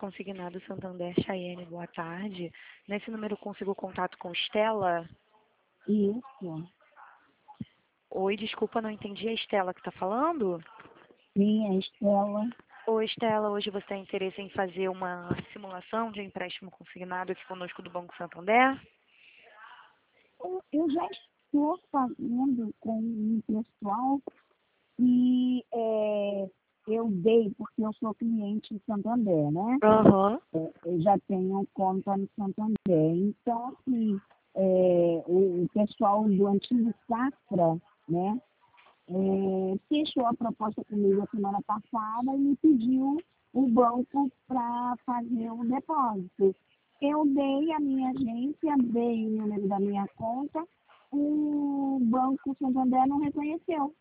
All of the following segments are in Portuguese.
consignado Santander Chayenne, boa tarde. Nesse número eu consigo contato com Estela? Isso. Oi, desculpa, não entendi. A Estela que está falando? Sim, a Estela. Oi, Estela, hoje você tem interesse em fazer uma simulação de empréstimo consignado aqui conosco do Banco Santander? Eu já estou fazendo com um pessoal e eu dei, porque eu sou cliente do Santander, né? Aham. Eu já tenho conta no Santander. Então, assim, o pessoal do antigo Safra, né? Fechou a proposta comigo a semana passada e me pediu o banco para fazer o depósito. Eu dei a minha agência, dei o número da minha conta, o Banco Santander não reconheceu.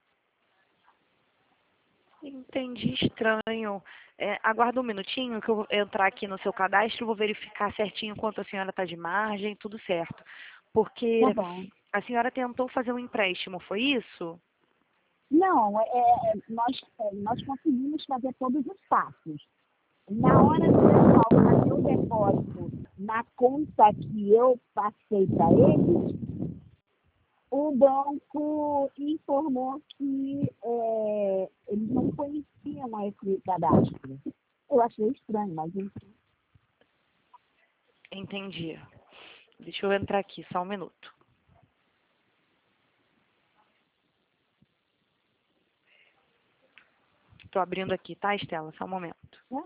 Entendi, estranho. Aguarda um minutinho que eu vou entrar aqui no seu cadastro, vou verificar certinho quanto a senhora está de margem, tudo certo. Porque Tá bom. a senhora tentou fazer um empréstimo, foi isso? Não, nós conseguimos fazer todos os passos. Na hora do pessoal fazer o depósito na conta que eu passei para eles, o banco informou que eles não conheciam esse cadastro. Eu achei estranho, mas enfim. Entendi. Deixa eu entrar aqui, só um minuto. Estou abrindo aqui, tá, Estela? Só um momento. Né?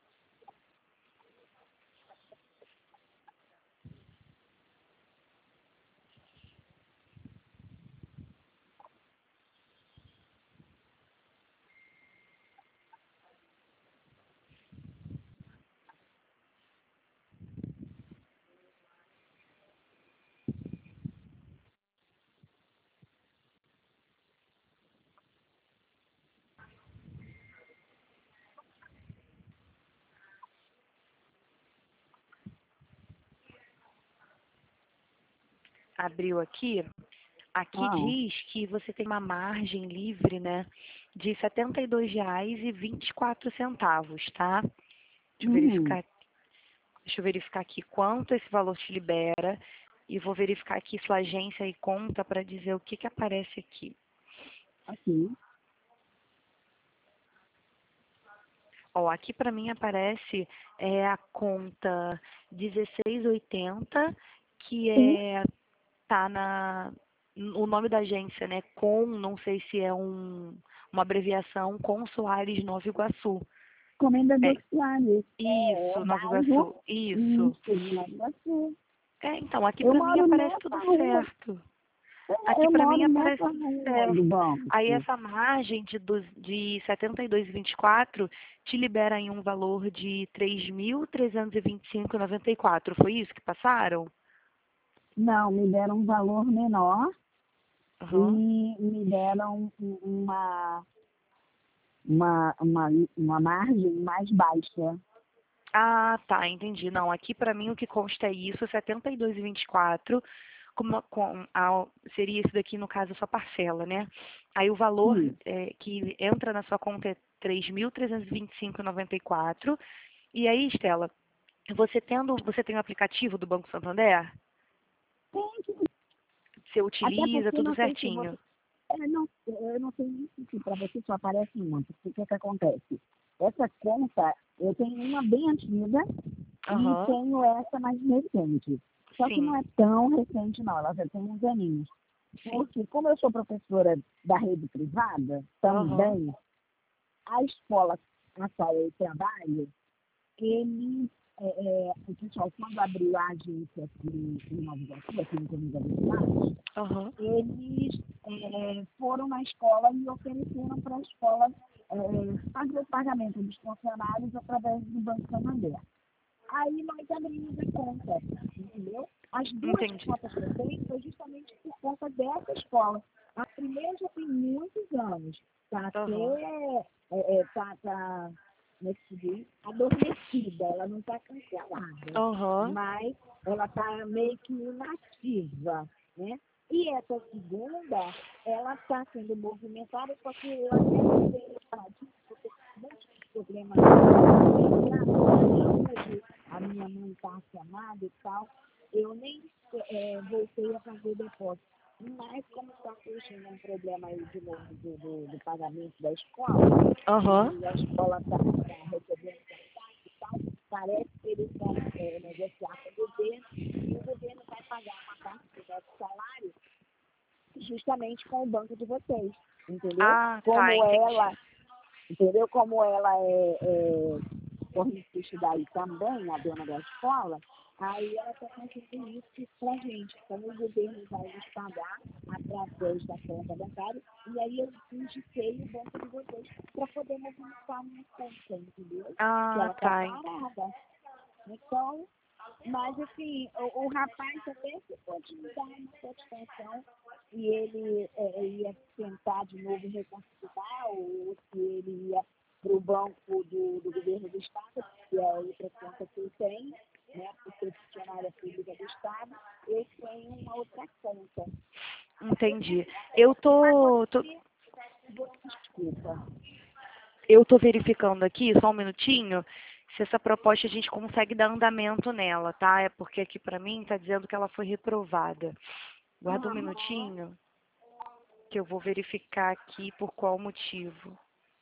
Abriu aqui. Aqui diz que você tem uma margem livre, né, de R$ 72,24, tá? Deixa eu verificar aqui quanto esse valor te libera e vou verificar aqui sua agência e conta para dizer o que que aparece aqui. Aqui. Ó, aqui para mim aparece a conta 1680, que tá o nome da agência, né? Não sei se é uma abreviação, com Soares Nova Iguaçu. Comendador Soares. Isso, Nova Iguaçu. Isso. Nova Iguaçu. Então, aqui Eu para mim moro aparece nessa tudo rua. certo. Aqui Eu para mim moro aparece nessa tudo rua do certo. Aí banco. essa margem de 72,24 te libera em um valor de 3.325,94. Foi isso que passaram? Não, me deram um valor menor e Aham. me deram uma margem mais baixa. Ah, tá, entendi. Não, aqui para mim o que consta é isso, 72,24, seria isso daqui, no caso, a sua parcela, né? Aí o valor Sim. que entra na sua conta é 3.325,94. E aí, Estela, você tem o aplicativo do Banco Santander? Tem que, Você até utiliza porque tudo não sei se você. certinho? Eu não sei se para você só aparece muito. O que acontece? Essa conta, eu tenho uma bem antiga e Aham, tenho essa mais recente. Só que não sim, é tão recente, não. Ela já tem uns aninhos. sim. Porque, como eu sou professora da rede privada, Aham, também, a escola na qual eu trabalho, eles, o pessoal, quando abriu a agência aqui em Nova Iguaçu, aqui no Comida dos Mares, aham. eles foram na escola e ofereceram para a escola fazer o pagamento dos funcionários através do Banco Santander. Aí nós abrimos a conta, entendeu? As duas Entendi. contas que eu tenho foi justamente por conta dessa escola. A primeira já tem muitos anos, está Aham, até, como é que se diz? Adormecida, ela não está cancelada, aham. mas ela está meio que inativa, né? E essa segunda, ela está sendo movimentada, só que eu até não tenho paradinho, porque tem muitos problemas chamada e tal, eu nem voltei a fazer depósito. Mas como está surgindo um problema aí de novo do pagamento da escola, Aham. e a escola está recebendo e tal, parece que eles vão negociar com o governo, e o governo vai pagar uma parte do nosso salário justamente com o banco de vocês, entendeu? Ah, tá, entendi. Entendeu? Como ela é correntista daí também, a dona da escola, aí ela está fazendo isso para a gente. Então o governo vai nos pagar através da conta bancária, e aí eu indiquei o banco de vocês para poder movimentar a minha conta, entendeu? Que Ah, ela está tá. parada. Então, mas assim, o rapaz até ficou de me dar uma satisfação e ele ia tentar de novo reconsiderar, ou se ele ia para o banco do governo do Estado, que é a outra conta que eu tenho, né, por ser funcionária pública do Estado, eu tenho uma outra conta. Entendi. Eu tô, Desculpa. eu tô verificando aqui, só um minutinho, se essa proposta a gente consegue dar andamento nela, tá? É porque aqui pra mim tá dizendo que ela foi reprovada. Guarda um minutinho, que eu vou verificar aqui por qual motivo.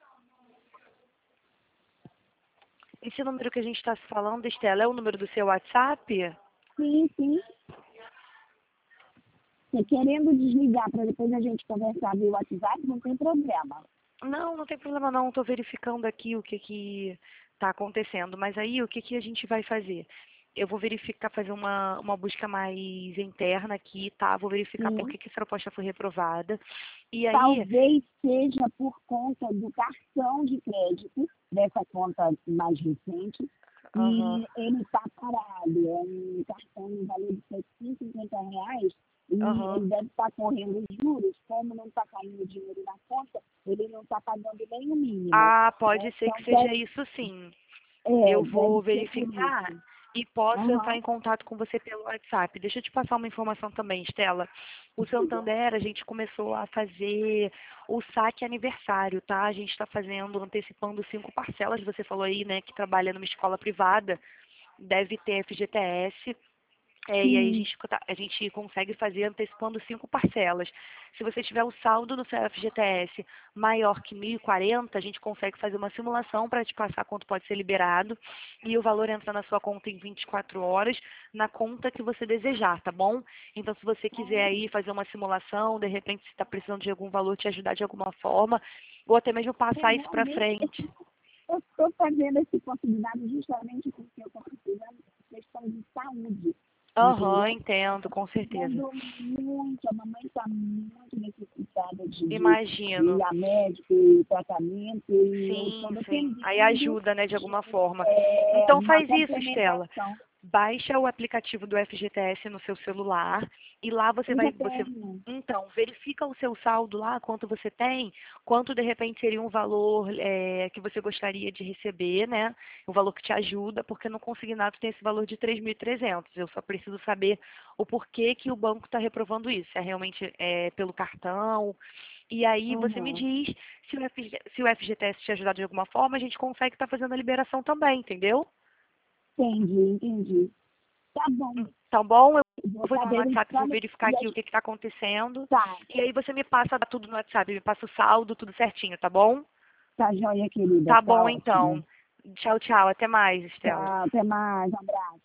Esse número que a gente está se falando, Estela, é o número do seu WhatsApp? Sim, sim. Você querendo desligar para depois a gente conversar via WhatsApp, não tem problema. Não, não tem problema não. Estou verificando aqui o que está acontecendo. Mas aí, o que a gente vai fazer? Eu vou verificar, fazer uma busca mais interna aqui, tá? Vou verificar por Sim. que essa proposta foi reprovada. E aí, Talvez seja por conta do cartão de crédito, dessa conta mais recente, aham, e ele está parado. É um cartão no valor de R$ 750, e aham. ele deve estar correndo os juros. Como não está caindo dinheiro na conta, ele não está pagando nem o mínimo. Ah, pode ser Então, que seja isso sim. Eu deve vou ser por verificar isso. e posso entrar Aham. em contato com você pelo WhatsApp. Deixa eu te passar uma informação também, Estela. O Santander, a gente começou a fazer o saque aniversário, tá? A gente está fazendo, antecipando 5 parcelas. Você falou aí, né, que trabalha numa escola privada, deve ter FGTS. E aí Sim. a gente consegue fazer antecipando 5 parcelas. Se você tiver o saldo no seu FGTS maior que 1.040, a gente consegue fazer uma simulação para te passar quanto pode ser liberado e o valor entra na sua conta em 24 horas, na conta que você desejar, tá bom? Então, se você quiser aí fazer uma simulação, de repente se está precisando de algum valor, te ajudar de alguma forma, ou até mesmo passar isso para Realmente, frente. eu estou fazendo essa possibilidade justamente porque eu estou precisando de questão de saúde, Aham, entendeu? entendo, com certeza. Precisando muito, a mamãe está muito necessitada de Imagino. ir a médico e tratamento, e eu estou Sim, sim. Aí dependendo ajuda, né, de de alguma forma. Então uma faz isso, Estela. complementação. Baixa o aplicativo do FGTS no seu celular e lá Eu já tenho. então, verifica o seu saldo lá, quanto você tem, quanto de repente seria um valor que você gostaria de receber, né? O valor que te ajuda, porque no consignado tem esse valor de 3.300. Eu só preciso saber o porquê que o banco está reprovando isso. É realmente pelo cartão. E aí você me Uhum. diz se o FGTS te ajudar de alguma forma, a gente consegue estar fazendo a liberação também, entendeu? Entendi, entendi. Tá bom. Tá bom? Eu Vou vou estar entrar no WhatsApp, vou verificando. verificar E aqui o aí, que está acontecendo. tá, E aí você me passa tudo no WhatsApp, me passa o saldo, tudo certinho, tá bom? tá joia, querida. Tá Tá bom ótimo. então. Tchau, tchau. Até mais, Estela. Tchau, até mais. Um abraço.